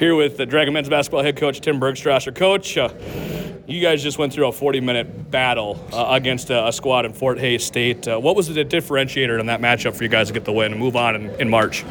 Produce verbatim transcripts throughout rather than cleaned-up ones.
Here with the Dragon men's basketball head coach Tim Bergstrasser. Coach, uh, you guys just went through a forty-minute battle uh, against a, a squad in Fort Hays State. Uh, what was the differentiator in that matchup for you guys to get the win and move on in, in March?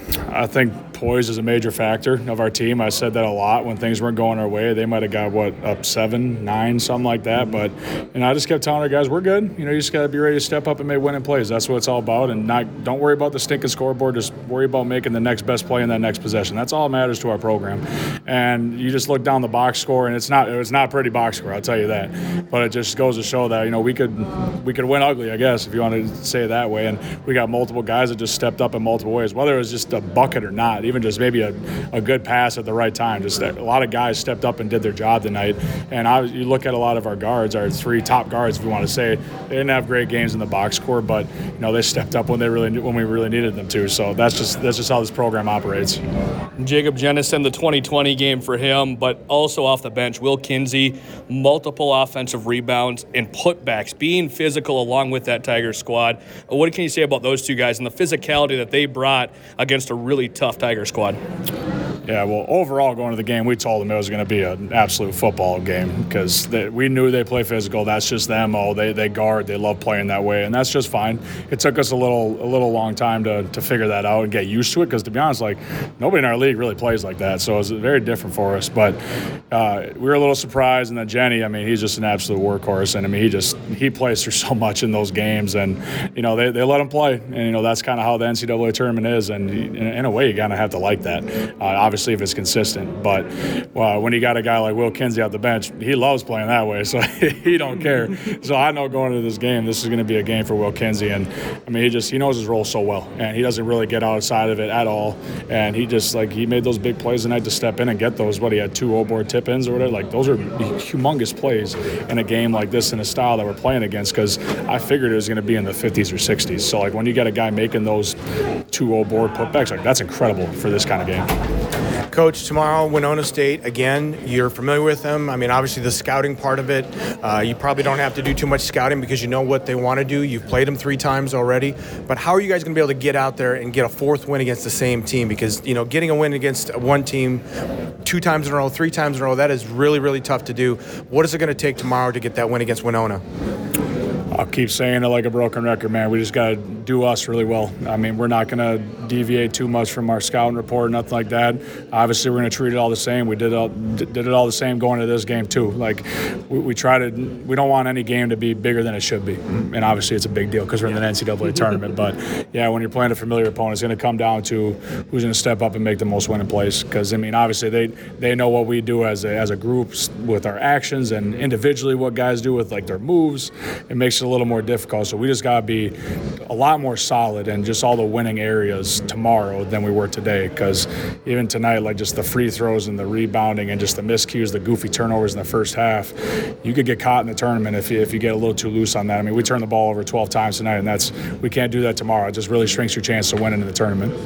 I think poise is a major factor of our team. I said that a lot when things weren't going our way. They might have got, what, up seven, nine, something like that. But, you know, I just kept telling our guys, we're good. You know, you just got to be ready to step up and make winning plays. That's what it's all about. And not don't worry about the stinking scoreboard. Just worry about making the next best play in that next possession. That's all that matters to our program. And you just look down the box score, and it's not it's not a pretty box score, I'll tell you that. But it just goes to show that, you know, we could we could win ugly, I guess, if you want to say it that way. And we got multiple guys that just stepped up in multiple ways, whether it was just a bucket or not, even just maybe a, a good pass at the right time. Just that a lot of guys stepped up and did their job tonight. And I, you look at a lot of our guards, our three top guards, if you want to say, they didn't have great games in the box score, but you know they stepped up when they really when we really needed them to. So that's just that's just how this program operates. Jacob Jennison, the twenty twenty game for him, but also off the bench, Will Kinsey, multiple offensive rebounds and putbacks, being physical along with that Tigers squad. What can you say about those two guys and the physicality that they brought against a really tough Tiger squad? Yeah, well, overall going to the game, we told them it was going to be an absolute football game because we knew they play physical. That's just them. Oh, they they guard. They love playing that way, and that's just fine. It took us a little a little long time to, to figure that out and get used to it because, to be honest, like nobody in our league really plays like that, so it was very different for us. But uh, we were a little surprised, and then Jenny, I mean, he's just an absolute workhorse, and I mean, he just he plays through so much in those games, and you know they, they let him play, and you know that's kind of how the N C double A tournament is, and in, in a way you kind of have to like that. Uh, obviously. If it's consistent, but well, when you got a guy like Will Kinsey off the bench, he loves playing that way, so he don't care. So I know going into this game, this is going to be a game for Will Kinsey, and I mean he just he knows his role so well, and he doesn't really get outside of it at all. And he just like he made those big plays tonight to step in and get those. What he had two O-board tip-ins or whatever. Like those are humongous plays in a game like this in a style that we're playing against. Because I figured it was going to be in the fifties or sixties. So like when you got a guy making those two O-board putbacks, like that's incredible for this kind of game. Coach, tomorrow, Winona State, again, you're familiar with them. I mean, obviously the scouting part of it, uh, you probably don't have to do too much scouting because you know what they want to do. You've played them three times already. But how are you guys going to be able to get out there and get a fourth win against the same team? Because, you know, getting a win against one team two times in a row, three times in a row, that is really, really tough to do. What is it going to take tomorrow to get that win against Winona? I'll keep saying it like a broken record, man. We just got to do us really well. I mean, we're not going to deviate too much from our scouting report, nothing like that. Obviously, we're going to treat it all the same. We did all, did it all the same going into this game, too. Like, we, we try to – we don't want any game to be bigger than it should be. And obviously, it's a big deal because we're in the N C double A tournament. But, yeah, when you're playing a familiar opponent, it's going to come down to who's going to step up and make the most winning plays. Because, I mean, obviously, they, they know what we do as a, as a group with our actions and individually what guys do with, like, their moves. It makes it a little more difficult, so we just got to be a lot more solid in just all the winning areas tomorrow than we were today, because even tonight, like just the free throws and the rebounding and just the miscues, the goofy turnovers in the first half, you could get caught in the tournament if you, if you get a little too loose on that. I mean, we turned the ball over twelve times tonight, and that's we can't do that tomorrow. It just really shrinks your chance to win in the tournament.